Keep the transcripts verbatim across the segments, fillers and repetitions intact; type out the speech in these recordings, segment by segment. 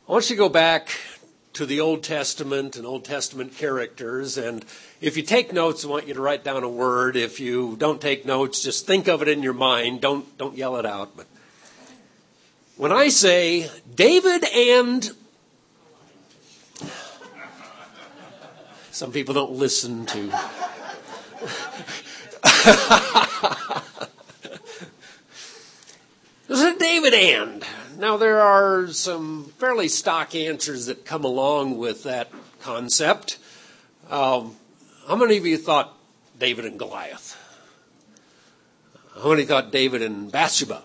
I want you to go back to the Old Testament and Old Testament characters. And if you take notes, I want you to write down a word. If you don't take notes, just think of it in your mind. Don't, don't yell it out. But when I say David and... Some people don't listen to... This is David and. Now, there are some fairly stock answers that come along with that concept. Um, how many of you thought David and Goliath? How many thought David and Bathsheba?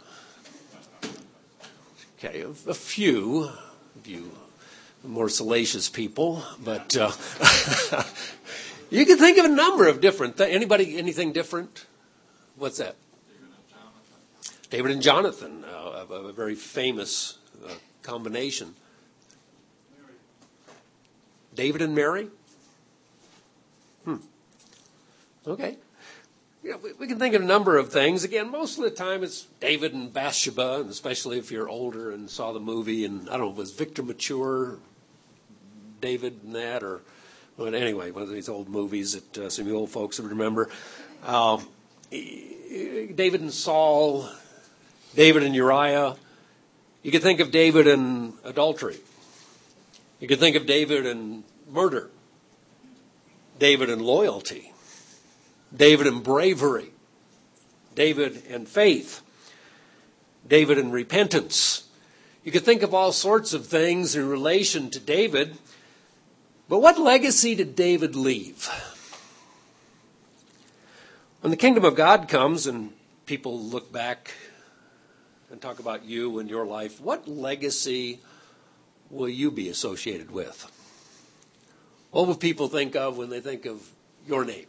Okay, a, a few, a few more salacious people, but uh, you can think of a number of different things. Anybody, anything different? What's that? David and Jonathan, uh, a, a very famous uh, combination. David and Mary? Hmm. Okay. Yeah, we, we can think of a number of things. Again, most of the time it's David and Bathsheba, and especially if you're older and saw the movie. And I don't know, was Victor Mature David and that? Or, but anyway, one of these old movies that uh, some of you old folks would remember. Uh, David and Saul... David and Uriah. You could think of David and adultery. You could think of David and murder. David and loyalty. David and bravery. David and faith. David and repentance. You could think of all sorts of things in relation to David. But what legacy did David leave? When the kingdom of God comes and people look back and talk about you and your life, what legacy will you be associated with? What will people think of when they think of your name?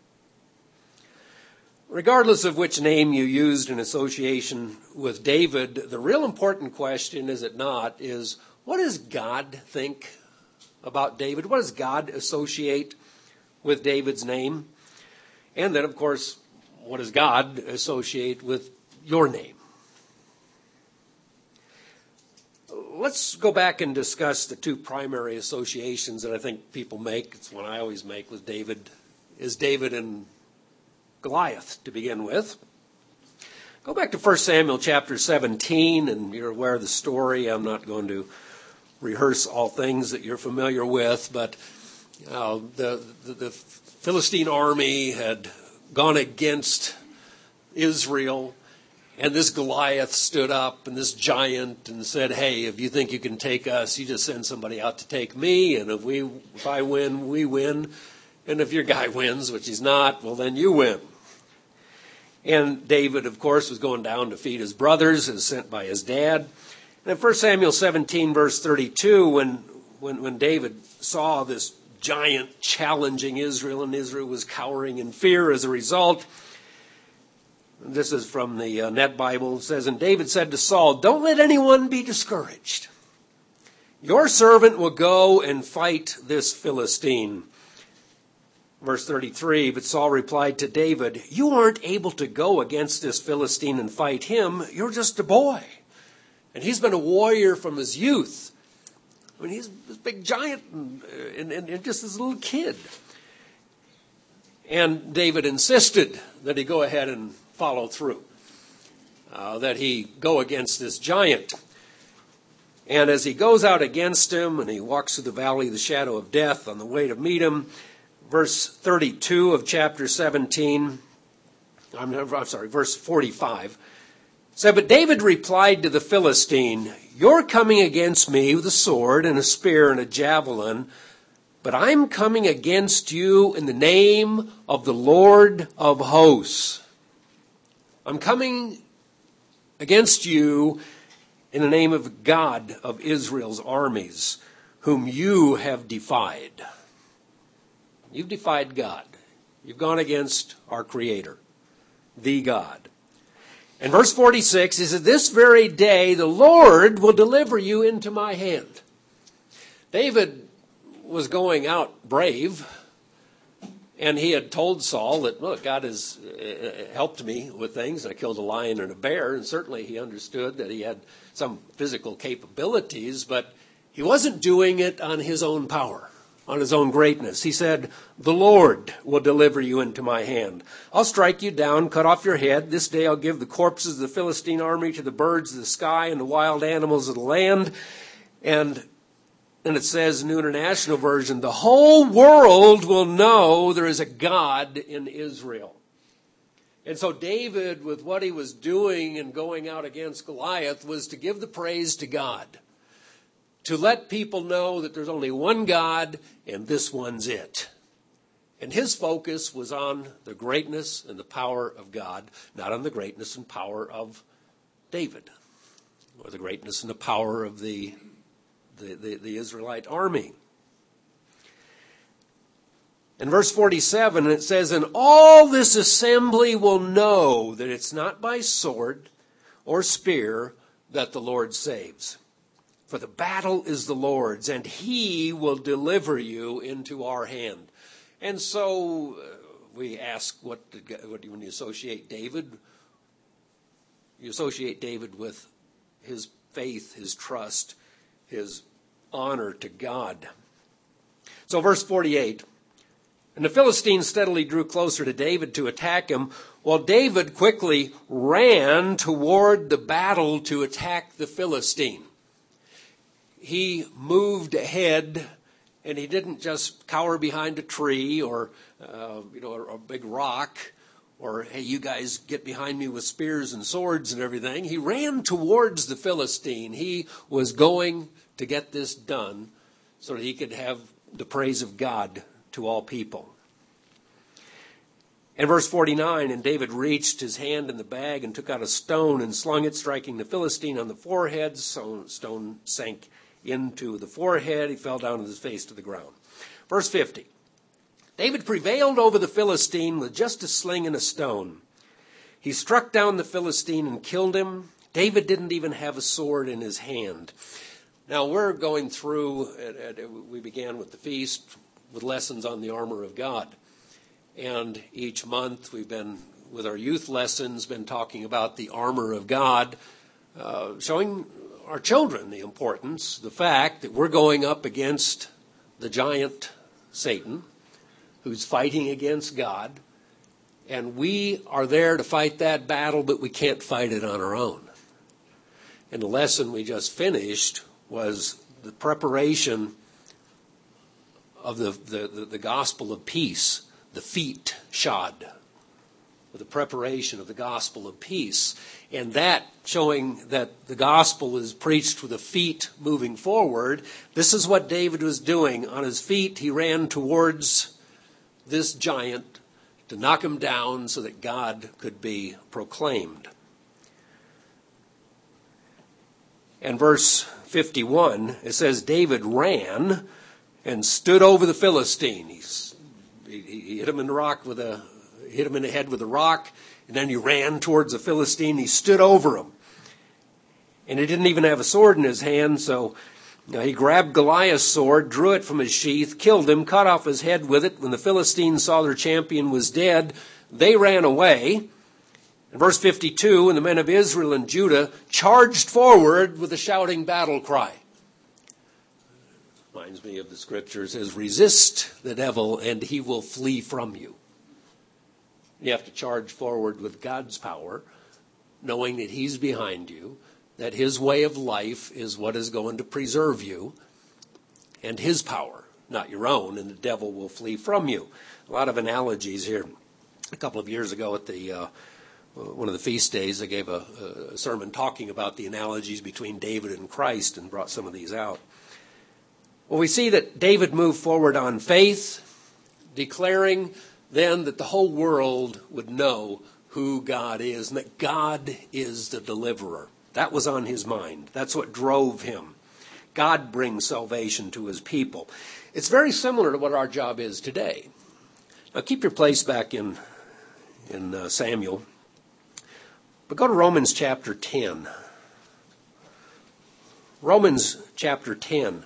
Regardless of which name you used in association with David, the real important question, is it not, is what does God think about David? What does God associate with David's name? And then, of course, what does God associate with your name? Let's go back and discuss the two primary associations that I think people make. It's one I always make with David, is David and Goliath to begin with. Go back to First Samuel chapter seventeen, and you're aware of the story. I'm not going to rehearse all things that you're familiar with, but uh, the, the, the Philistine army had gone against Israel. And this Goliath stood up, and this giant, and said, hey, if you think you can take us, you just send somebody out to take me. And if we, if I win, we win. And if your guy wins, which he's not, well, then you win. And David, of course, was going down to feed his brothers, as sent by his dad. And in First Samuel seventeen, verse thirty-two, when, when, when David saw this giant challenging Israel, and Israel was cowering in fear as a result, this is from the uh, Net Bible. It says, and David said to Saul, don't let anyone be discouraged. Your servant will go and fight this Philistine. Verse thirty-three, but Saul replied to David, you aren't able to go against this Philistine and fight him. You're just a boy. And he's been a warrior from his youth. I mean, he's this big giant and, and, and just this little kid. And David insisted that he go ahead and follow through, uh, that he go against this giant. And as he goes out against him and he walks through the valley of the shadow of death on the way to meet him, verse thirty-two of chapter seventeen, I'm, I'm sorry, verse forty-five, said, but David replied to the Philistine, you're coming against me with a sword and a spear and a javelin, but I'm coming against you in the name of the Lord of hosts. I'm coming against you in the name of God of Israel's armies, whom you have defied. You've defied God. You've gone against our Creator, the God. And verse forty-six is that this very day the Lord will deliver you into my hand. David was going out brave, and he had told Saul that, look, God has helped me with things. I killed a lion and a bear, and certainly he understood that he had some physical capabilities, but He wasn't doing it on his own power, on his own greatness. He said, the Lord will deliver you into my hand. I'll strike you down, cut off your head. This day I'll give the corpses of the Philistine army to the birds of the sky and the wild animals of the land. And then it says, New International Version, the whole world will know there is a God in Israel. And so David, with what he was doing and going out against Goliath, was to give the praise to God, to let people know that there's only one God and this one's it. And his focus was on the greatness and the power of God, not on the greatness and power of David, or the greatness and the power of the, the, the, the Israelite army. In verse forty-seven, it says, and all this assembly will know that it's not by sword or spear that the Lord saves. For the battle is the Lord's, and he will deliver you into our hand. And so uh, we ask, what, did, what when you associate David, you associate David with his faith, his trust, his honor to God. So verse forty-eight, and the Philistines steadily drew closer to David to attack him, while David quickly ran toward the battle to attack the Philistine. He moved ahead, and he didn't just cower behind a tree or uh, you know, a, a big rock, or, hey, you guys get behind me with spears and swords and everything. He ran towards the Philistine. He was going to get this done so that he could have the praise of God to all people. In verse forty-nine, and David reached his hand in the bag and took out a stone and slung it, striking the Philistine on the forehead. So stone sank into the forehead. He fell down with his face to the ground. Verse fifty, David prevailed over the Philistine with just a sling and a stone. He struck down the Philistine and killed him. David didn't even have a sword in his hand. Now we're going through, we began with the feast, with lessons on the armor of God. And each month we've been, with our youth lessons, been talking about the armor of God, uh, showing our children the importance, the fact that we're going up against the giant Satan, who's fighting against God, and we are there to fight that battle, but we can't fight it on our own. And the lesson we just finished was the preparation of the, the, the, the gospel of peace, the feet shod, the preparation of the gospel of peace. And that showing that the gospel is preached with the feet moving forward. This is what David was doing. On his feet, he ran towards this giant to knock him down so that God could be proclaimed. And verse fifty-one, it says, David ran and stood over the Philistine. He's, he, he hit him in the rock with a, hit him in the head with a rock, and then he ran towards the Philistine. He stood over him. And he didn't even have a sword in his hand, so you know, he grabbed Goliath's sword, drew it from his sheath, killed him, cut off his head with it. When the Philistines saw their champion was dead, they ran away. In verse fifty-two, and the men of Israel and Judah charged forward with a shouting battle cry. Reminds me of the scriptures, says, resist the devil and he will flee from you. You have to charge forward with God's power, knowing that he's behind you, that his way of life is what is going to preserve you, and his power, not your own, and the devil will flee from you. A lot of analogies here. A couple of years ago at the uh, one of the feast days, I gave a, a sermon talking about the analogies between David and Christ and brought some of these out. Well, we see that David moved forward on faith, declaring then that the whole world would know who God is and that God is the deliverer. That was on his mind. That's what drove him. God brings salvation to his people. It's very similar to what our job is today. Now keep your place back in, in uh, Samuel. But go to Romans chapter ten. Romans chapter ten.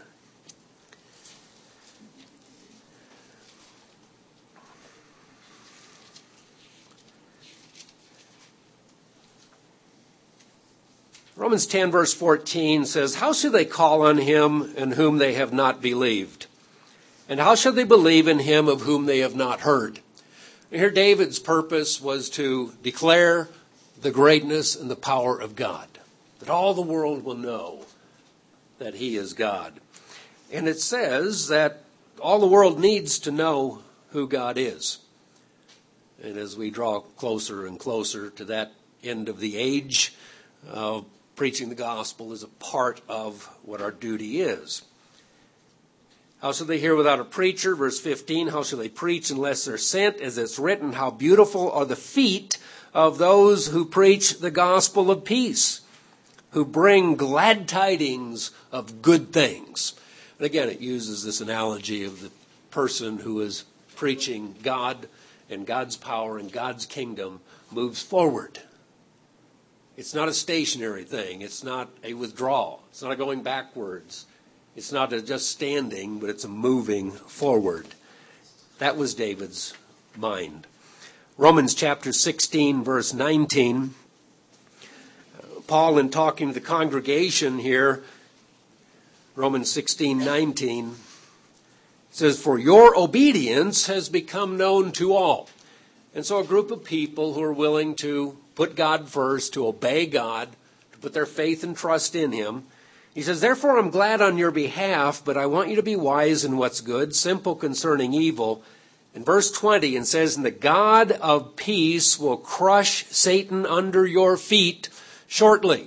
Romans ten verse fourteen says, how shall they call on him in whom they have not believed? And how shall they believe in him of whom they have not heard? And here David's purpose was to declare the greatness and the power of God, that all the world will know that he is God. And it says that all the world needs to know who God is. And as we draw closer and closer to that end of the age, uh, preaching the gospel is a part of what our duty is. How shall they hear without a preacher? Verse fifteen, how shall they preach unless they're sent? As it's written, how beautiful are the feet of those who preach the gospel of peace, who bring glad tidings of good things. And again, it uses this analogy of the person who is preaching God, and God's power and God's kingdom moves forward. It's not a stationary thing. It's not a withdrawal. It's not a going backwards. It's not a just standing, but it's a moving forward. That was David's mind. Romans chapter sixteen, verse nineteen. Paul, in talking to the congregation here, Romans sixteen, nineteen, says, for your obedience has become known to all. And so a group of people who are willing to put God first, to obey God, to put their faith and trust in him. He says, therefore I'm glad on your behalf, but I want you to be wise in what's good, simple concerning evil. In verse twenty, it says, and the God of peace will crush Satan under your feet shortly.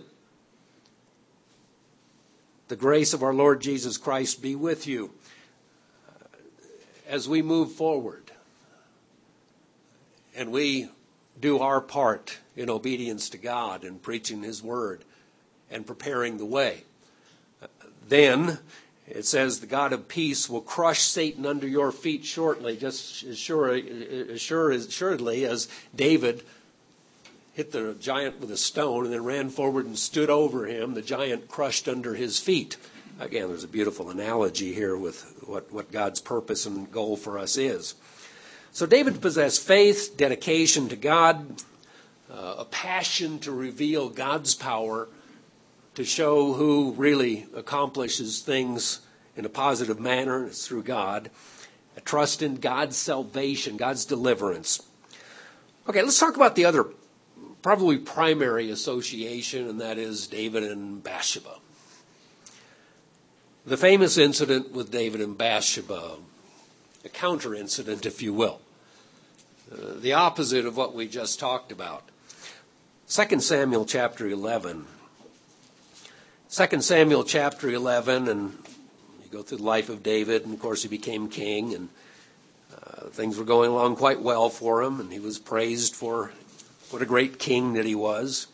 The grace of our Lord Jesus Christ be with you. As we move forward and we do our part in obedience to God and preaching his word and preparing the way, then it says the God of peace will crush Satan under your feet shortly, just as sure, as sure as assuredly as David hit the giant with a stone and then ran forward and stood over him, the giant crushed under his feet. Again, there's a beautiful analogy here with what, what God's purpose and goal for us is. So David possessed faith, dedication to God, uh, a passion to reveal God's power, to show who really accomplishes things in a positive manner. It's through God. A trust in God's salvation, God's deliverance. Okay, let's talk about the other probably primary association, and that is David and Bathsheba. The famous incident with David and Bathsheba, a counter incident, if you will. Uh, the opposite of what we just talked about. Second Samuel chapter eleven. Second Samuel chapter eleven, and you go through the life of David, and of course he became king, and uh, things were going along quite well for him, and he was praised for what a great king that he was.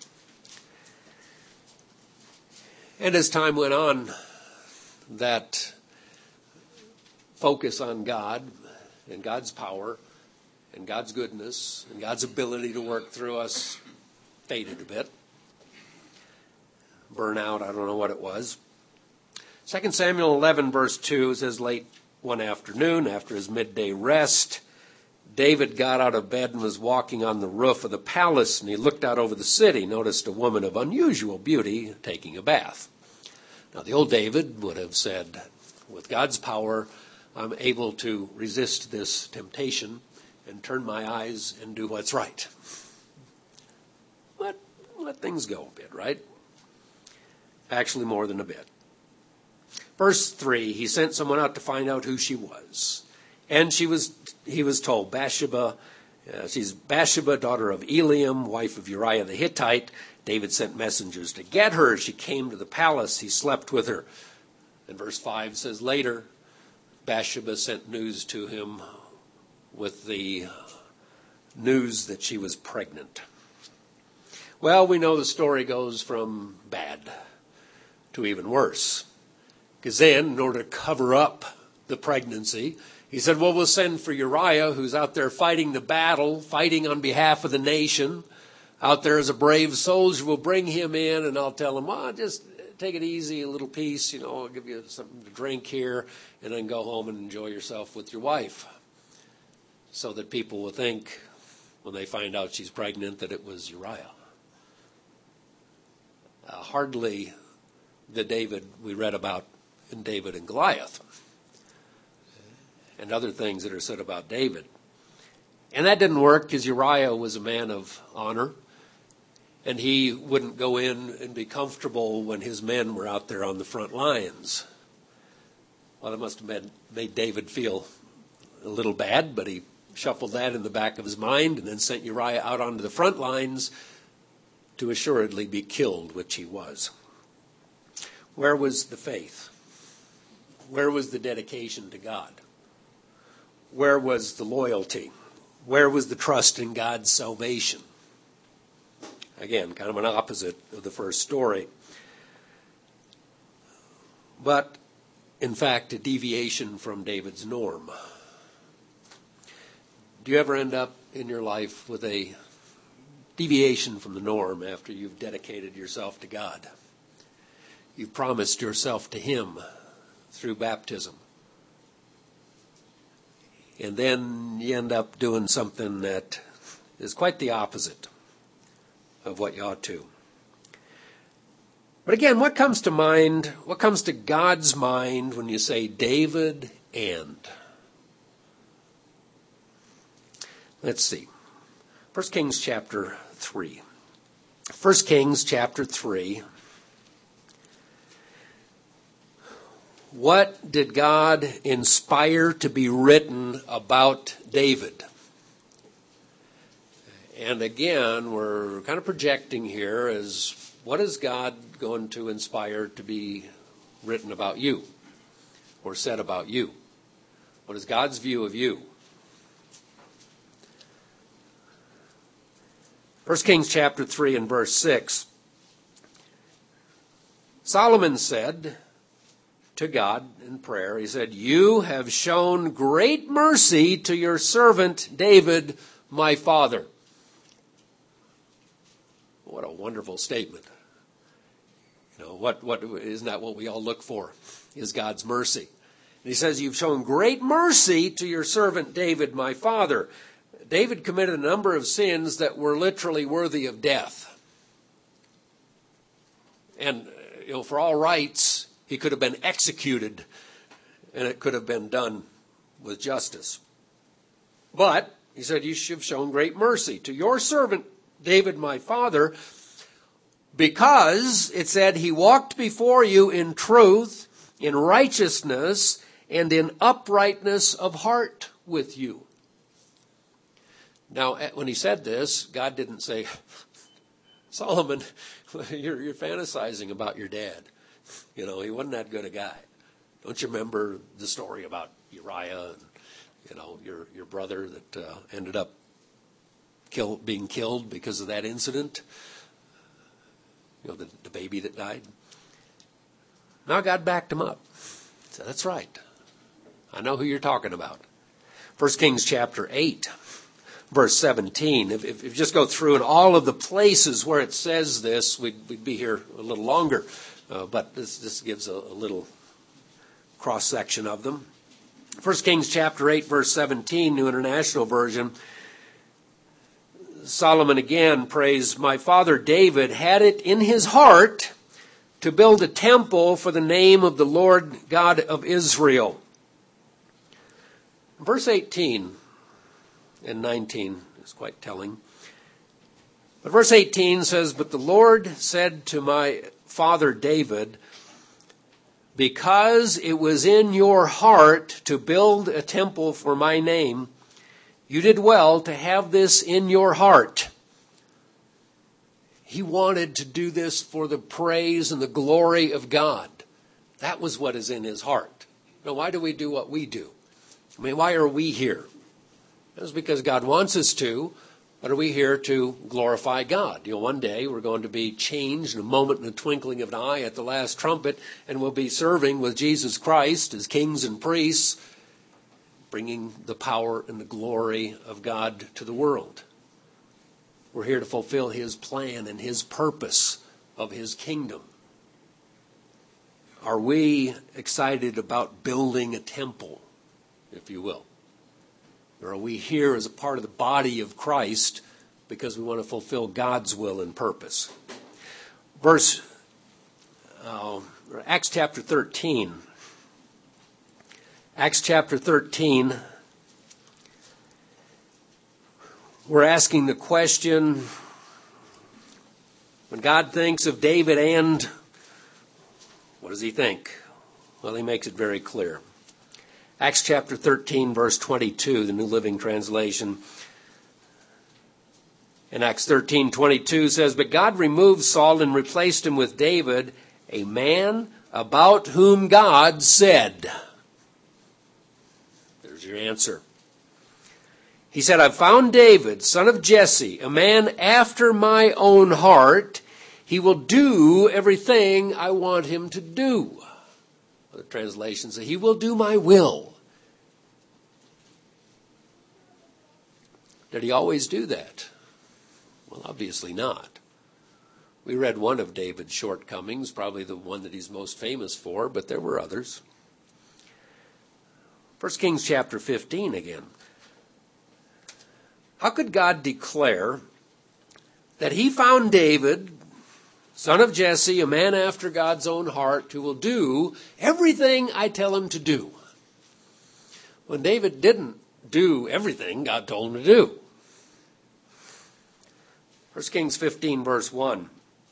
And as time went on, that focus on God and God's power and God's goodness and God's ability to work through us faded a bit. Burnout, I don't know what it was. Second Samuel eleven verse two says, late one afternoon after his midday rest, David got out of bed and was walking on the roof of the palace, and he looked out over the city, noticed a woman of unusual beauty taking a bath. Now, the old David would have said, with God's power, I'm able to resist this temptation and turn my eyes and do what's right. Let, let things go a bit, right? Actually, more than a bit. Verse three, he sent someone out to find out who she was. And she was, he was told, Bathsheba, uh, she's Bathsheba, daughter of Eliam, wife of Uriah the Hittite. David sent messengers to get her. She came to the palace. He slept with her. And verse five says, later, Bathsheba sent news to him with the news that she was pregnant. Well, we know the story goes from bad to even worse. Because then, in order to cover up the pregnancy, he said, well, we'll send for Uriah, who's out there fighting the battle, fighting on behalf of the nation. Out there as a brave soldier, we'll bring him in, and I'll tell him, well, just take it easy, a little piece, you know, I'll give you something to drink here, and then go home and enjoy yourself with your wife. So that people will think, when they find out she's pregnant, that it was Uriah. Uh, hardly the David we read about in David and Goliath and other things that are said about David. And that didn't work because Uriah was a man of honor, and he wouldn't go in and be comfortable when his men were out there on the front lines. Well, it must have made, made David feel a little bad, but he shuffled that in the back of his mind and then sent Uriah out onto the front lines to assuredly be killed, which he was. Where was the faith? Where was the dedication to God? Where was the loyalty? Where was the trust in God's salvation? Again, kind of an opposite of the first story. But, in fact, a deviation from David's norm. Do you ever end up in your life with a deviation from the norm after you've dedicated yourself to God? You've promised yourself to Him through baptism. And then you end up doing something that is quite the opposite of what you ought to. But again, what comes to mind, what comes to God's mind when you say David and? Let's see. First Kings chapter three. First Kings chapter three. What did God inspire to be written about David? And again, we're kind of projecting here as what is God going to inspire to be written about you or said about you? What is God's view of you? First Kings chapter three and verse six. Solomon said to God in prayer, he said, "You have shown great mercy to your servant David, my father." What a wonderful statement. You know, what, what, isn't that what we all look for, is God's mercy? And he says, "You've shown great mercy to your servant David, my father." David committed a number of sins that were literally worthy of death. And, you know, for all rights, he could have been executed, and it could have been done with justice. But, he said, "You have shown great mercy to your servant David, my father, because," it said, "he walked before you in truth, in righteousness, and in uprightness of heart with you." Now, when he said this, God didn't say, "Solomon, you're, you're fantasizing about your dad. You know, he wasn't that good a guy. Don't you remember the story about Uriah and, you know, your, your brother that uh, ended up kill, being killed because of that incident? You know, the, the baby that died." Now God backed him up. He said, "That's right. I know who you're talking about." First Kings chapter eight. Verse seventeen, if, if, if you just go through in all of the places where it says this, we'd, we'd be here a little longer. Uh, but this, this gives a, a little cross-section of them. First Kings chapter eight, verse seventeen, New International Version. Solomon again prays, "My father David had it in his heart to build a temple for the name of the Lord God of Israel." Verse eighteen and nineteen is quite telling. But verse eighteen says, "But the Lord said to my father David, because it was in your heart to build a temple for my name, you did well to have this in your heart." He wanted to do this for the praise and the glory of God. That was what is in his heart. Now, why do we do what we do? I mean, why are we here? It's because God wants us to, but are we here to glorify God? You know, one day we're going to be changed in a moment, in a twinkling of an eye at the last trumpet, and we'll be serving with Jesus Christ as kings and priests, bringing the power and the glory of God to the world. We're here to fulfill His plan and His purpose of His kingdom. Are we excited about building a temple, if you will? Or are we here as a part of the body of Christ because we want to fulfill God's will and purpose? Verse uh, Acts chapter thirteen. Acts chapter thirteen. We're asking the question, when God thinks of David and, what does he think? Well, he makes it very clear. Acts chapter thirteen, verse twenty-two, the New Living Translation. In Acts thirteen, twenty-two says, "But God removed Saul and replaced him with David, a man about whom God said." There's your answer. He said, "I've found David, son of Jesse, a man after my own heart. He will do everything I want him to do." The translation says, "He will do my will." Did he always do that? Well, obviously not. We read one of David's shortcomings, probably the one that he's most famous for, but there were others. First Kings chapter fifteen again. How could God declare that he found David, son of Jesse, a man after God's own heart, who will do everything I tell him to do, when David didn't do everything God told him to do? First Kings fifteen, verse one.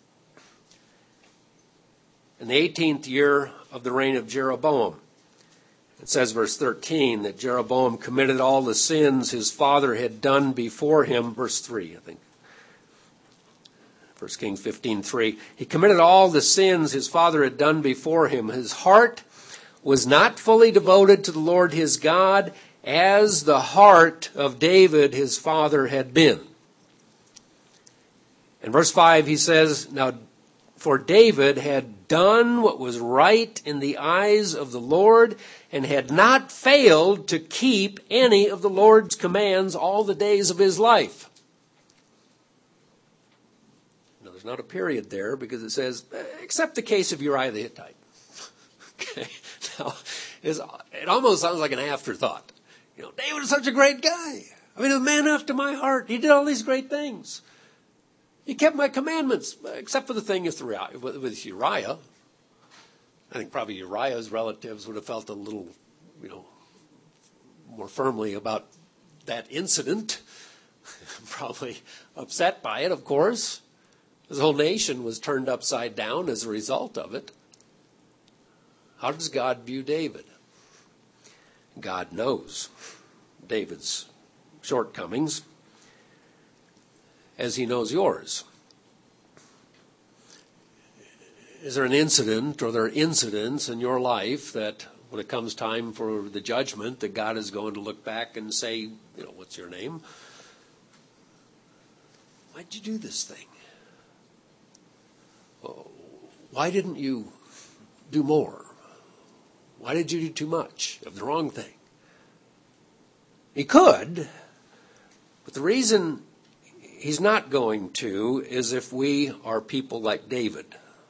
In the eighteenth year of the reign of Jeroboam, it says, verse thirteen, that Jeroboam committed all the sins his father had done before him. Verse three, I think. First Kings fifteen, three. He committed all the sins his father had done before him. His heart was not fully devoted to the Lord his God, as the heart of David his father had been. In verse five, he says, "Now, for David had done what was right in the eyes of the Lord, and had not failed to keep any of the Lord's commands all the days of his life." Now, there's not a period there, because it says, except the case of Uriah the Hittite. Okay. Now, it almost sounds like an afterthought. You know, David is such a great guy. I mean, a man after my heart. He did all these great things. He kept my commandments, except for the thing with Uriah. I think probably Uriah's relatives would have felt a little, you know, more firmly about that incident. Probably upset by it, of course. His whole nation was turned upside down as a result of it. How does God view David? God knows David's shortcomings, as he knows yours. Is there an incident, or there are incidents in your life that when it comes time for the judgment, that God is going to look back and say, you know, what's your name? Why'd you do this thing? Why didn't you do more? Why did you do too much of the wrong thing? He could, but the reason he's not going to is if we are people like David.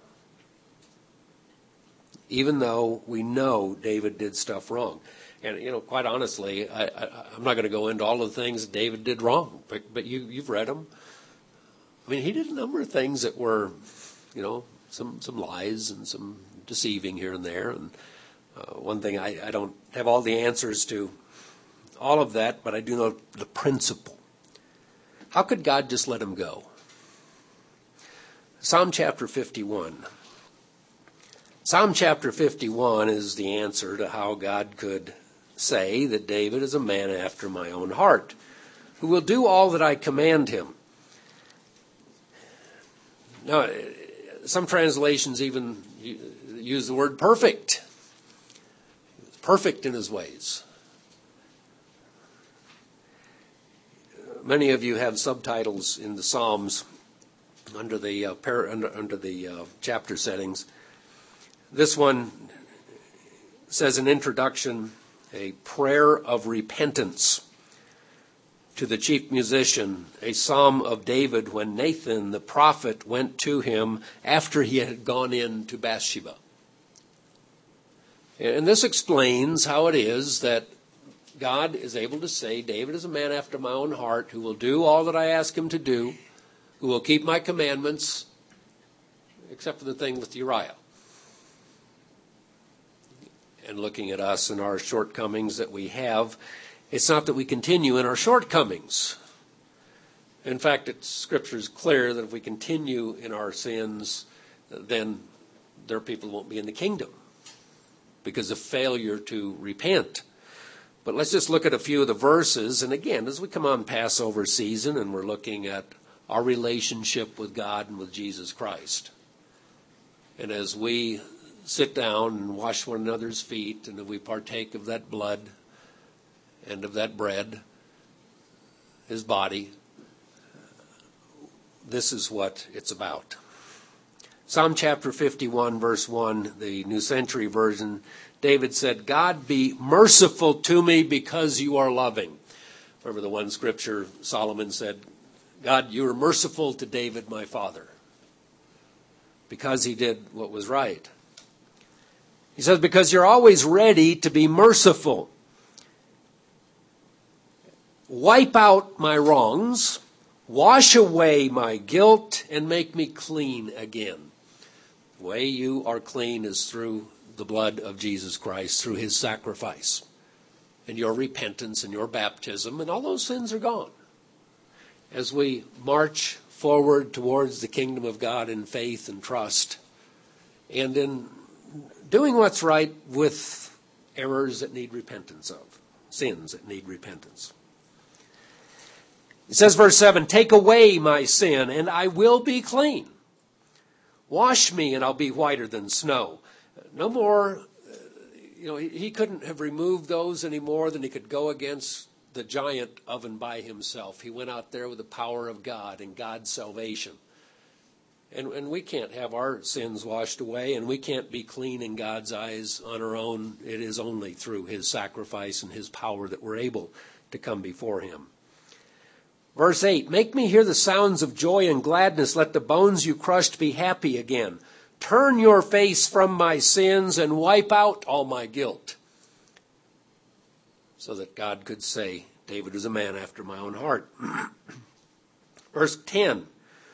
Even though we know David did stuff wrong. And, you know, quite honestly, I, I, I'm not going to go into all of the things David did wrong, but, but you, you've read them. I mean, he did a number of things that were, you know, some, some lies and some deceiving here and there. And uh, one thing, I, I don't have all the answers to all of that, but I do know the principle. How could God just let him go? Psalm chapter fifty-one. Psalm chapter fifty-one is the answer to how God could say that David is a man after my own heart, who will do all that I command him. Now, some translations even use the word perfect. Perfect in his ways. Many of you have subtitles in the Psalms under the uh, par- under, under the uh, chapter settings. This one says in introduction, a prayer of repentance to the chief musician, a psalm of David when Nathan the prophet went to him after he had gone in to Bathsheba. And this explains how it is that God is able to say, David is a man after my own heart who will do all that I ask him to do, who will keep my commandments, except for the thing with Uriah. and looking at us and our shortcomings that we have. It's not that we continue in our shortcomings. In fact, it's, Scripture is clear that if we continue in our sins, then their people won't be in the kingdom because of failure to repent. But let's just look at a few of the verses. And again, as we come on Passover season and we're looking at our relationship with God and with Jesus Christ, and as we sit down and wash one another's feet, and if we partake of that blood and of that bread, his body, this is what it's about. Psalm chapter fifty-one, verse one, the New Century Version, David said, God be merciful to me because you are loving. Remember the one scripture Solomon said, God, you are merciful to David, my father, because he did what was right. He says, because you're always ready to be merciful. Wipe out my wrongs, wash away my guilt, and make me clean again. The way you are clean is through the blood of Jesus Christ, through his sacrifice, and your repentance and your baptism, and all those sins are gone. As we march forward towards the kingdom of God in faith and trust, and in doing what's right with errors that need repentance of, sins that need repentance. It says, verse seven, take away my sin, and I will be clean. Wash me, and I'll be whiter than snow. No more, you know, he, he couldn't have removed those any more than he could go against the giant oven by himself. He went out there with the power of God and God's salvation. And, and we can't have our sins washed away, and we can't be clean in God's eyes on our own. It is only through his sacrifice and his power that we're able to come before him. Verse eight, make me hear the sounds of joy and gladness. Let the bones you crushed be happy again. Turn your face from my sins and wipe out all my guilt. So that God could say, David is a man after my own heart. Verse ten,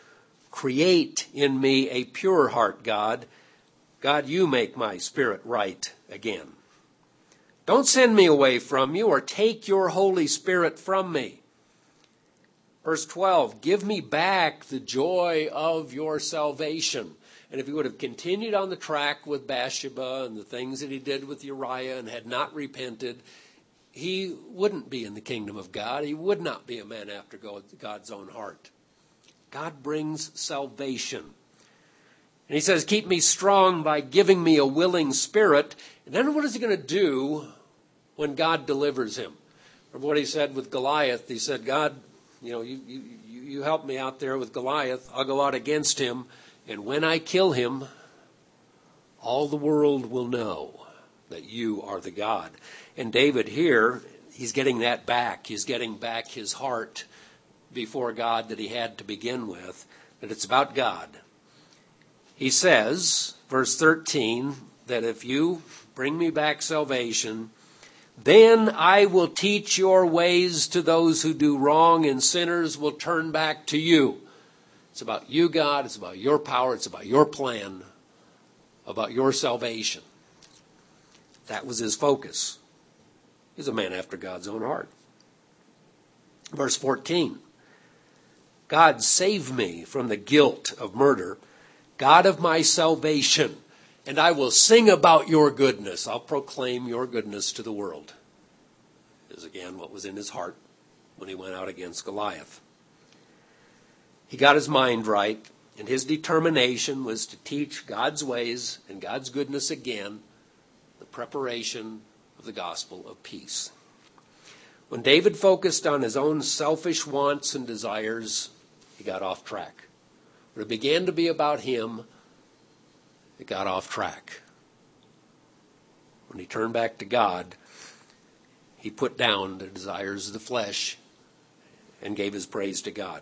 create in me a pure heart, God. God, you make my spirit right again. Don't send me away from you or take your Holy Spirit from me. Verse twelve, give me back the joy of your salvation. And if he would have continued on the track with Bathsheba and the things that he did with Uriah and had not repented, he wouldn't be in the kingdom of God. He would not be a man after God's own heart. God brings salvation. And he says, keep me strong by giving me a willing spirit. And then what is he going to do when God delivers him? Remember what he said with Goliath? He said, God, you know, you, you, you help me out there with Goliath. I'll go out against him. And when I kill him, all the world will know that you are the God. And David here, he's getting that back. He's getting back his heart before God that he had to begin with, that it's about God. He says, verse thirteen, that if you bring me back salvation, then I will teach your ways to those who do wrong, and sinners will turn back to you. It's about you, God. It's about your power. It's about your plan, about your salvation. That was his focus. He's a man after God's own heart. Verse fourteen. God, save me from the guilt of murder, God of my salvation, and I will sing about your goodness. I'll proclaim your goodness to the world. Is again what was in his heart when he went out against Goliath. He got his mind right, and his determination was to teach God's ways and God's goodness again, the preparation of the gospel of peace. When David focused on his own selfish wants and desires, he got off track. When it began to be about him, it got off track. When he turned back to God, he put down the desires of the flesh and gave his praise to God.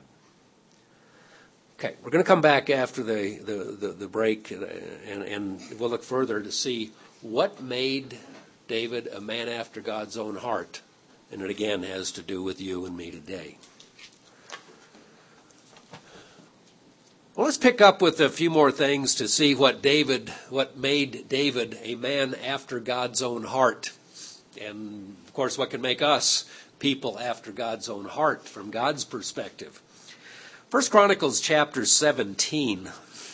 Okay, we're going to come back after the, the, the, the break, and, and we'll look further to see what made David a man after God's own heart. And it again has to do with you and me today. Well, let's pick up with a few more things to see what David, what made David a man after God's own heart. And, of course, what can make us people after God's own heart from God's perspective. First Chronicles chapter seventeen.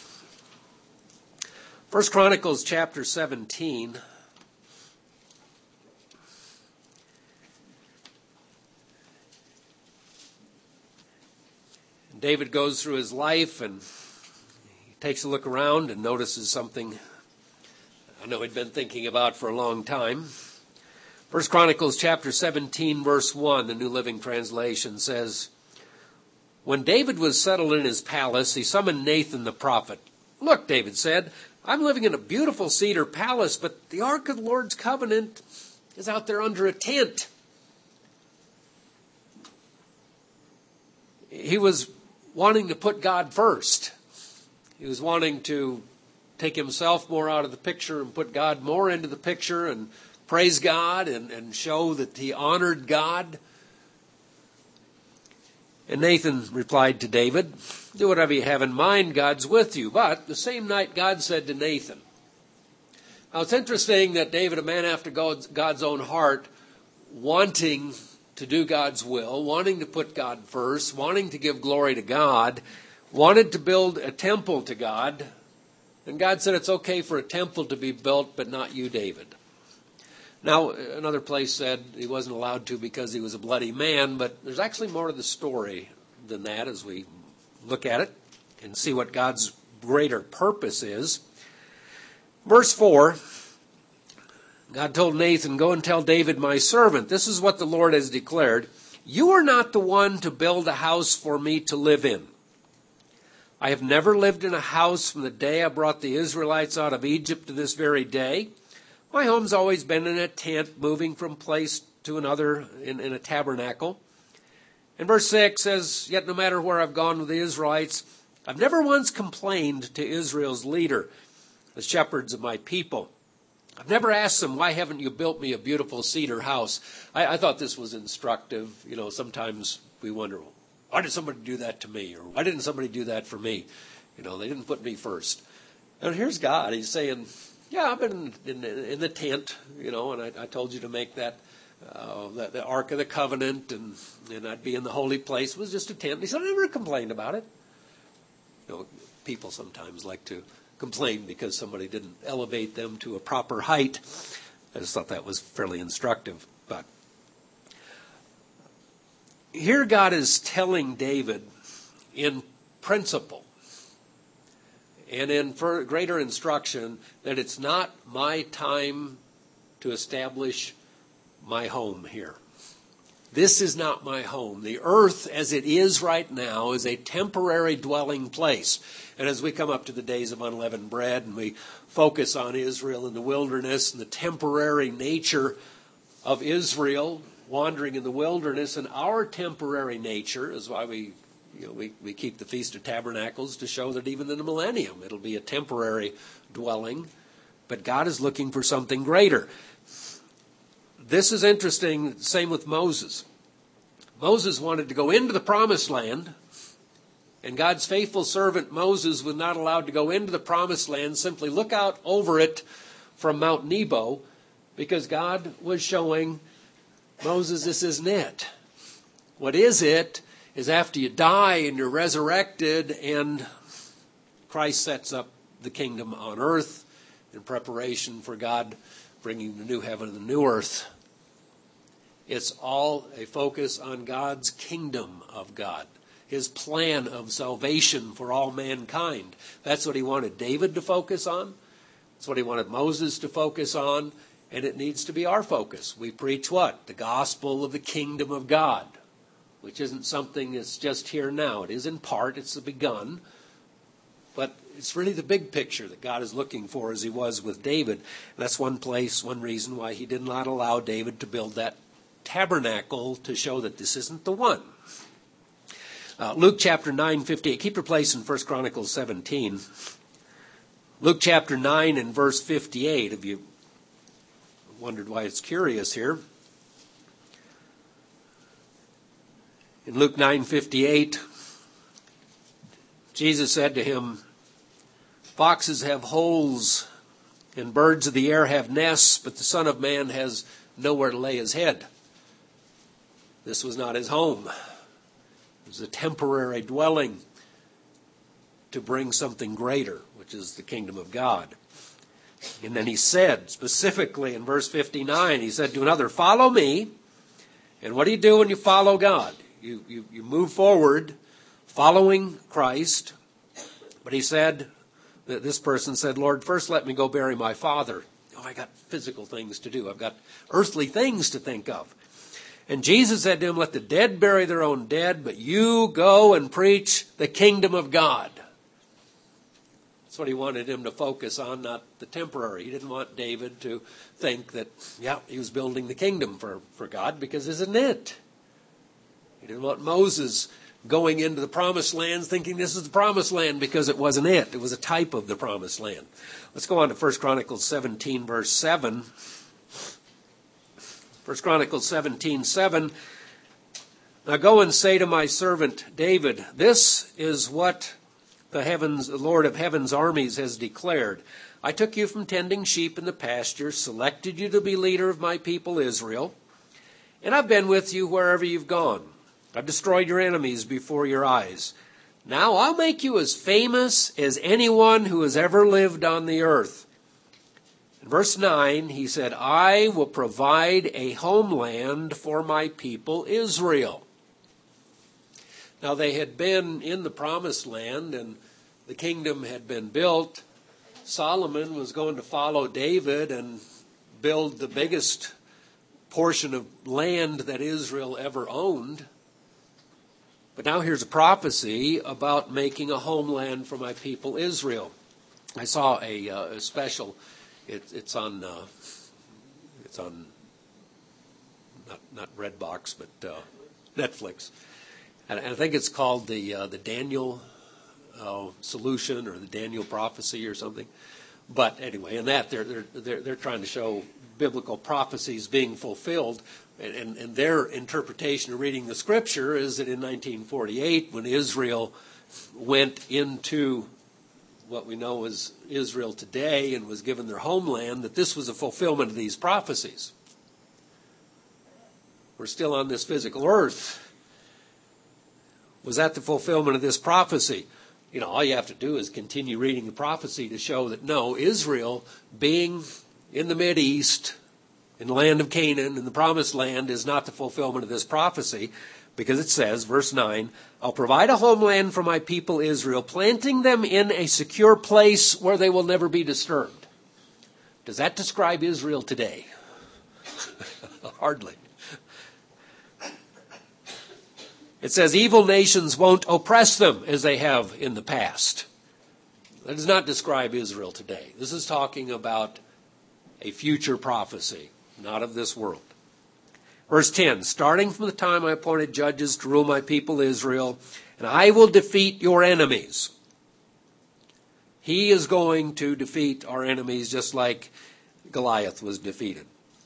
First Chronicles chapter seventeen. David goes through his life and he takes a look around and notices something I know he'd been thinking about for a long time. First Chronicles chapter seventeen, verse one, the New Living Translation says, "When David was settled in his palace, he summoned Nathan the prophet. 'Look,' David said, 'I'm living in a beautiful cedar palace, but the Ark of the Lord's covenant is out there under a tent.'" He was wanting to put God first. He was wanting to take himself more out of the picture and put God more into the picture and praise God and, and show that he honored God. And Nathan replied to David, "Do whatever you have in mind, God's with you." But the same night God said to Nathan. Now it's interesting that David, a man after God's, God's own heart, wanting to do God's will, wanting to put God first, wanting to give glory to God, wanted to build a temple to God. And God said it's okay for a temple to be built, but not you, David. Now, another place said he wasn't allowed to because he was a bloody man, but there's actually more to the story than that as we look at it and see what God's greater purpose is. Verse four, God told Nathan, "Go and tell David, my servant, this is what the Lord has declared. You are not the one to build a house for me to live in. I have never lived in a house from the day I brought the Israelites out of Egypt to this very day. My home's always been in a tent, moving from place to another in, in a tabernacle." And verse six says, "Yet no matter where I've gone with the Israelites, I've never once complained to Israel's leader, the shepherds of my people. I've never asked them, 'Why haven't you built me a beautiful cedar house?'" I, I thought this was instructive. You know, sometimes we wonder, why did somebody do that to me? Or why didn't somebody do that for me? You know, they didn't put me first. And here's God. He's saying, yeah, I've been in, in, in the tent, you know, and I, I told you to make that, uh, the, the Ark of the Covenant, and, and I'd be in the holy place. It was just a tent. And he said, I never complained about it. You know, people sometimes like to complain because somebody didn't elevate them to a proper height. I just thought that was fairly instructive. But here God is telling David in principle and in for greater instruction that it's not my time to establish my home here. This is not my home. The earth as it is right now is a temporary dwelling place. And as we come up to the days of unleavened bread and we focus on Israel in the wilderness and the temporary nature of Israel wandering in the wilderness, and our temporary nature is why we, you know, we, we keep the Feast of Tabernacles to show that even in the millennium it'll be a temporary dwelling. But God is looking for something greater. This is interesting, same with Moses. Moses wanted to go into the promised land, and God's faithful servant Moses was not allowed to go into the promised land, simply look out over it from Mount Nebo, because God was showing Moses, this isn't it. What is it is after you die and you're resurrected and Christ sets up the kingdom on earth in preparation for God bringing the new heaven and the new earth. It's all a focus on God's kingdom of God, his plan of salvation for all mankind. That's what he wanted David to focus on. That's what he wanted Moses to focus on. And it needs to be our focus. We preach what? The gospel of the kingdom of God, which isn't something that's just here now. It is in part. It's begun. But it's really the big picture that God is looking for, as he was with David. And that's one place, one reason why he did not allow David to build that tabernacle, to show that this isn't the one. Uh, Luke chapter nine, fifty-eight. Keep your place in First Chronicles seventeen. Luke chapter nine and verse fifty-eight. If you wondered why it's curious here. In Luke nine fifty-eight, Jesus said to him, foxes have holes and birds of the air have nests, but the Son of Man has nowhere to lay his head. This was not his home. It was a temporary dwelling to bring something greater, which is the kingdom of God. And then he said, specifically in verse fifty-nine, he said to another, follow me. And what do you do when you follow God? You, you, you move forward following Christ. But he said, that this person said, Lord, first let me go bury my father. Oh, I got physical things to do. I've got earthly things to think of. And Jesus said to him, let the dead bury their own dead, but you go and preach the kingdom of God. That's what he wanted him to focus on, not the temporary. He didn't want David to think that, yeah, he was building the kingdom for, for God, because isn't it? He didn't want Moses going into the promised land thinking this is the promised land, because it wasn't it. It was a type of the promised land. Let's go on to First Chronicles seventeen, verse seven. First Chronicles seventeen, seven. Now go and say to my servant David, this is what the heavens, the Lord of heaven's armies has declared. I took you from tending sheep in the pasture, selected you to be leader of my people Israel, and I've been with you wherever you've gone. I've destroyed your enemies before your eyes. Now I'll make you as famous as anyone who has ever lived on the earth. In verse nine, he said, I will provide a homeland for my people Israel. Now they had been in the promised land and the kingdom had been built. Solomon was going to follow David and build the biggest portion of land that Israel ever owned. But now here's a prophecy about making a homeland for my people Israel. I saw a, uh, a special. It, it's on. Uh, it's on. Not not Redbox, but uh, Netflix, and I think it's called the uh, the Daniel uh, Solution or the Daniel Prophecy or something. But anyway, in that they're they're they're, they're trying to show biblical prophecies being fulfilled. And, and, and their interpretation of reading the scripture is that in nineteen forty-eight, when Israel went into what we know as Israel today and was given their homeland, that this was a fulfillment of these prophecies. We're still on this physical earth. Was that the fulfillment of this prophecy? You know, all you have to do is continue reading the prophecy to show that no, Israel being in the Mideast, in the land of Canaan, in the promised land, is not the fulfillment of this prophecy, because it says, verse nine, I'll provide a homeland for my people Israel, planting them in a secure place where they will never be disturbed. Does that describe Israel today? Hardly. It says evil nations won't oppress them as they have in the past. That does not describe Israel today. This is talking about a future prophecy, not of this world. Verse ten, starting from the time I appointed judges to rule my people Israel, and I will defeat your enemies. He is going to defeat our enemies just like Goliath was defeated.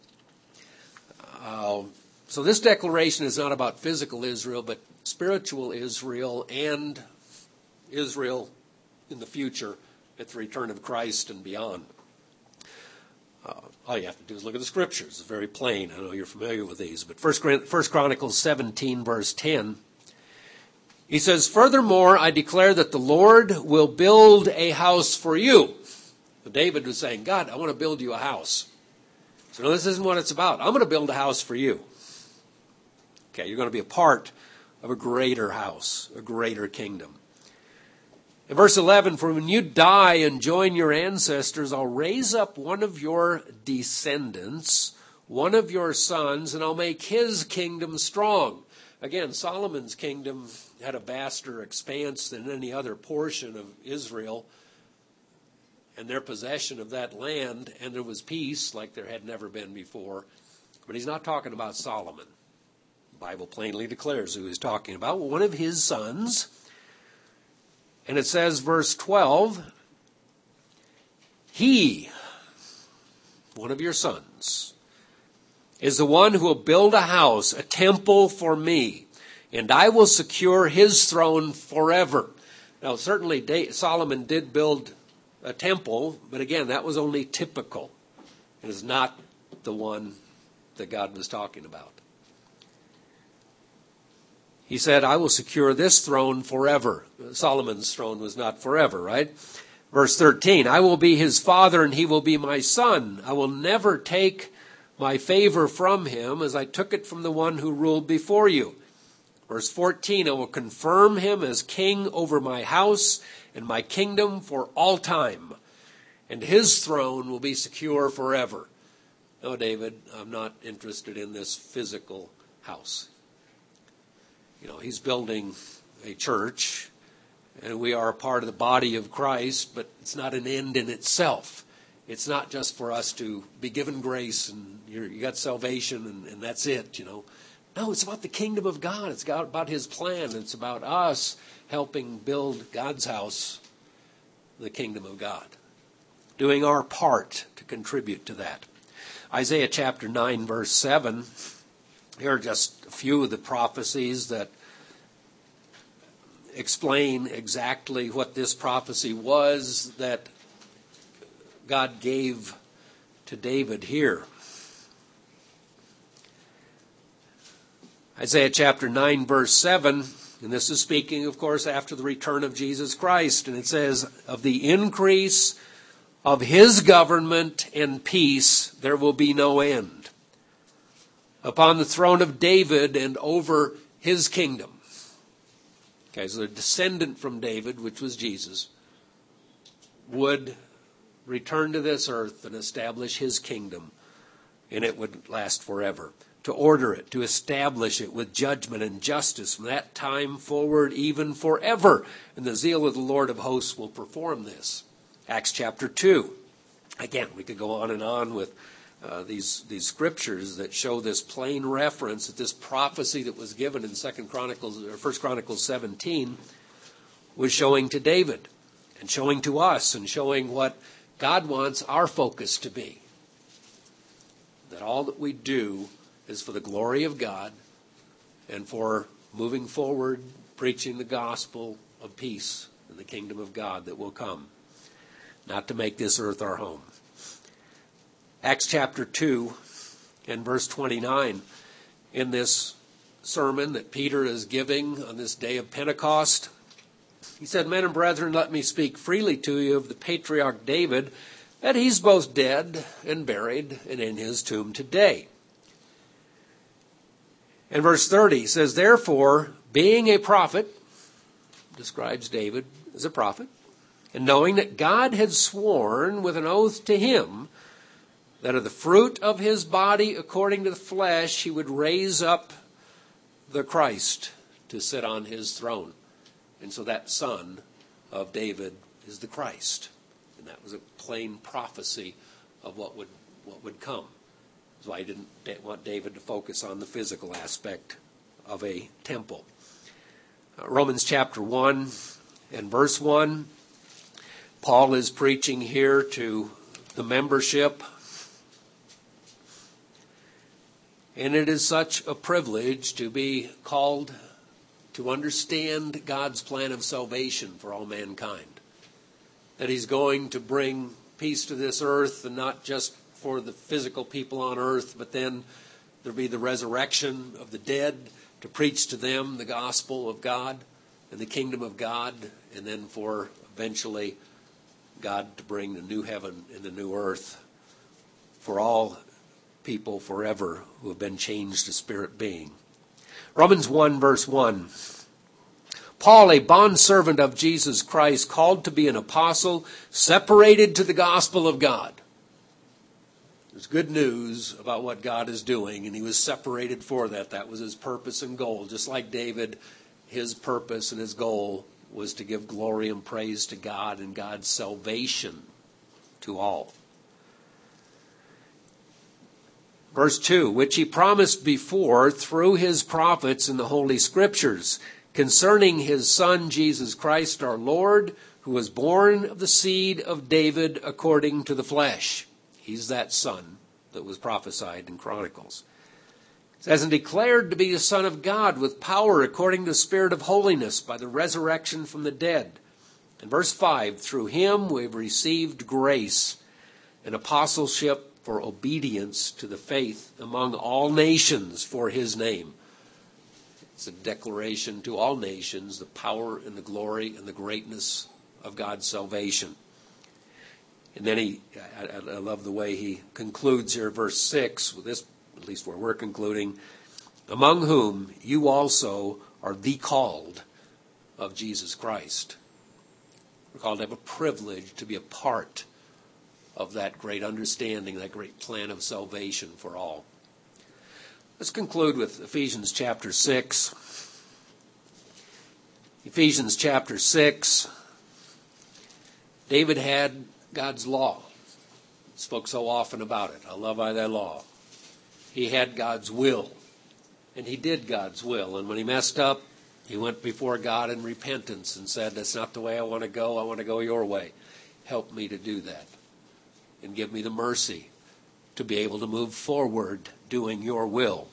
Uh, so this declaration is not about physical Israel, but spiritual Israel and Israel in the future at the return of Christ and beyond. Uh, all you have to do is look at the scriptures. It's very plain. I know you're familiar with these. But First Chronicles seventeen, verse ten, he says, furthermore, I declare that the Lord will build a house for you. So David was saying, God, I want to build you a house. So no, this isn't what it's about. I'm going to build a house for you. Okay, you're going to be a part of a greater house, a greater kingdom. In verse eleven, for when you die and join your ancestors, I'll raise up one of your descendants, one of your sons, and I'll make his kingdom strong. Again, Solomon's kingdom had a vaster expanse than any other portion of Israel and their possession of that land, and there was peace like there had never been before. But he's not talking about Solomon. The Bible plainly declares who he's talking about. One of his sons. And it says, verse twelve, he, one of your sons, is the one who will build a house, a temple for me, and I will secure his throne forever. Now, certainly Da- Solomon did build a temple, but again, that was only typical. It is not the one that God was talking about. He said, I will secure this throne forever. Solomon's throne was not forever, right? Verse thirteen, I will be his father and he will be my son. I will never take my favor from him as I took it from the one who ruled before you. Verse fourteen, I will confirm him as king over my house and my kingdom for all time, and his throne will be secure forever. No, David, I'm not interested in this physical house. You know, he's building a church, and we are a part of the body of Christ, but it's not an end in itself. It's not just for us to be given grace and you're, you got salvation and, and that's it, you know. No, it's about the kingdom of God. It's about his plan. It's about us helping build God's house, the kingdom of God, doing our part to contribute to that. Isaiah chapter nine, verse seven. Here are just a few of the prophecies that explain exactly what this prophecy was that God gave to David here. Isaiah chapter nine, verse seven, and this is speaking, of course, after the return of Jesus Christ, and it says, of the increase of his government and peace there will be no end, upon the throne of David and over his kingdom. Okay, so the descendant from David, which was Jesus, would return to this earth and establish his kingdom, and it would last forever. To order it, to establish it with judgment and justice from that time forward, even forever. And the zeal of the Lord of hosts will perform this. Acts chapter two. Again, we could go on and on with uh, these these scriptures that show this plain reference that this prophecy that was given in Second Chronicles or First Chronicles seventeen was showing to David and showing to us and showing what God wants our focus to be. That all that we do is for the glory of God and for moving forward, preaching the gospel of peace and the kingdom of God that will come, not to make this earth our home. Acts chapter two and verse twenty-nine, in this sermon that Peter is giving on this day of Pentecost, he said, Men and brethren, let me speak freely to you of the patriarch David, that he's both dead and buried and in his tomb today. And verse thirty says, Therefore, being a prophet, describes David as a prophet, and knowing that God had sworn with an oath to him that of the fruit of his body according to the flesh he would raise up the Christ to sit on his throne. And so that son of David is the Christ. And that was a plain prophecy of what would what would come. That's why he didn't want David to focus on the physical aspect of a temple. Uh, Romans chapter one and verse one. Paul is preaching here to the membership. And it is such a privilege to be called to understand God's plan of salvation for all mankind. That he's going to bring peace to this earth, and not just for the physical people on earth, but then there'll be the resurrection of the dead to preach to them the gospel of God and the kingdom of God, and then for eventually God to bring the new heaven and the new earth for all people forever who have been changed to spirit being. Romans one verse one. Paul, a bondservant of Jesus Christ, called to be an apostle, separated to the gospel of God. There's good news about what God is doing, and he was separated for that. That was his purpose and goal. Just like David, his purpose and his goal was to give glory and praise to God and God's salvation to all. Verse two, which he promised before through his prophets in the Holy Scriptures, concerning his Son Jesus Christ our Lord, who was born of the seed of David according to the flesh. He's that son that was prophesied in Chronicles. It says, and declared to be the Son of God with power according to the Spirit of holiness by the resurrection from the dead, In verse five, through him we've received grace and apostleship for obedience to the faith among all nations for his name. It's a declaration to all nations, the power and the glory and the greatness of God's salvation. And then he, I, I love the way he concludes here, verse six, with this, at least where we're concluding, among whom you also are the called of Jesus Christ. We're called to have a privilege to be a part of that great understanding, that great plan of salvation for all. Let's conclude with Ephesians chapter six. Ephesians chapter six. David had God's law. He spoke so often about it. I love thy law. He had God's will. And he did God's will. And when he messed up, he went before God in repentance and said, that's not the way I want to go. I want to go your way. Help me to do that. And give me the mercy to be able to move forward doing your will.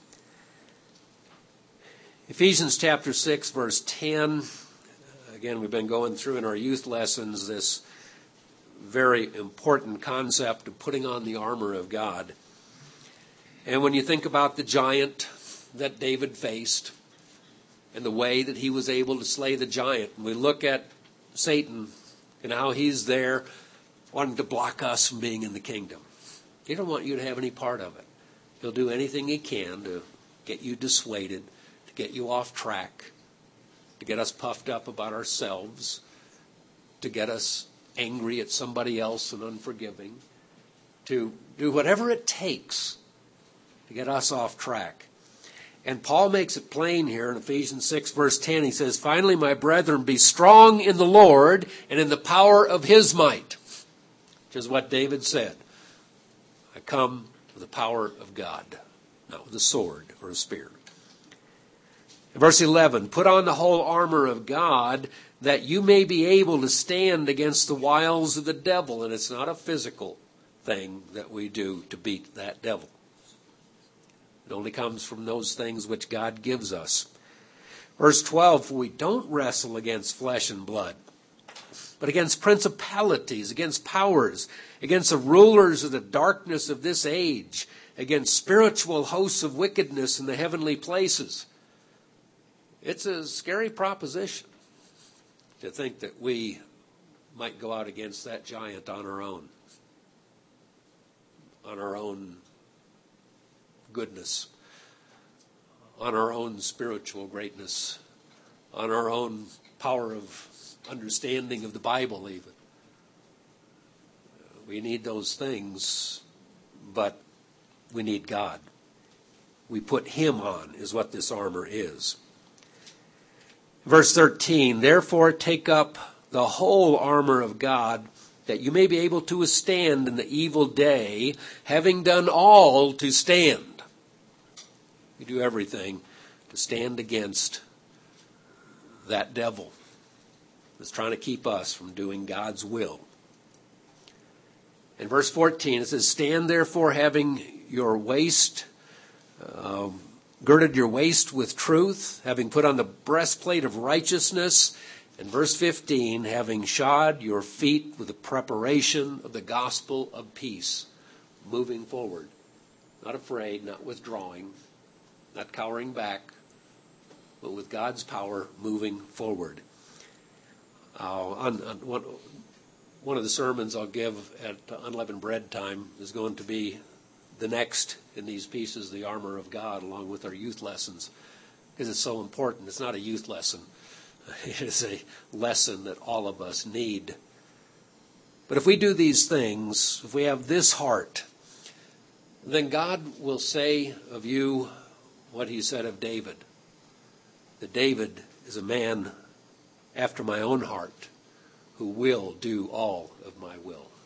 Ephesians chapter six, verse ten. Again, we've been going through in our youth lessons this very important concept of putting on the armor of God. And when you think about the giant that David faced and the way that he was able to slay the giant, and we look at Satan and how he's there wanting to block us from being in the kingdom. He don't want you to have any part of it. He'll do anything he can to get you dissuaded, to get you off track, to get us puffed up about ourselves, to get us angry at somebody else and unforgiving, to do whatever it takes to get us off track. And Paul makes it plain here in Ephesians six, verse ten. He says, finally, my brethren, be strong in the Lord and in the power of his might. Which is what David said. I come with the power of God, not with a sword or a spear. In verse eleven, put on the whole armor of God that you may be able to stand against the wiles of the devil. And it's not a physical thing that we do to beat that devil. It only comes from those things which God gives us. Verse twelve, for we don't wrestle against flesh and blood, but against principalities, against powers, against the rulers of the darkness of this age, against spiritual hosts of wickedness in the heavenly places. It's a scary proposition to think that we might go out against that giant on our own, on our own goodness, on our own spiritual greatness, on our own power of understanding of the Bible even. We need those things, but we need God. We put him on is what this armor is. Verse thirteen, therefore take up the whole armor of God, that you may be able to withstand in the evil day, having done all to stand. We do everything to stand against that devil that's trying to keep us from doing God's will. In verse fourteen, it says, stand therefore having your waist, um, girded your waist with truth, having put on the breastplate of righteousness. And verse fifteen, having shod your feet with the preparation of the gospel of peace. Moving forward. Not afraid, not withdrawing, not cowering back, but with God's power moving forward. Uh, on, on one, one of the sermons I'll give at Unleavened Bread time is going to be the next in these pieces, the armor of God, along with our youth lessons, because it's so important. It's not a youth lesson. It is a lesson that all of us need. But if we do these things, if we have this heart, then God will say of you what he said of David. That David is a man after my own heart who will do all of my will.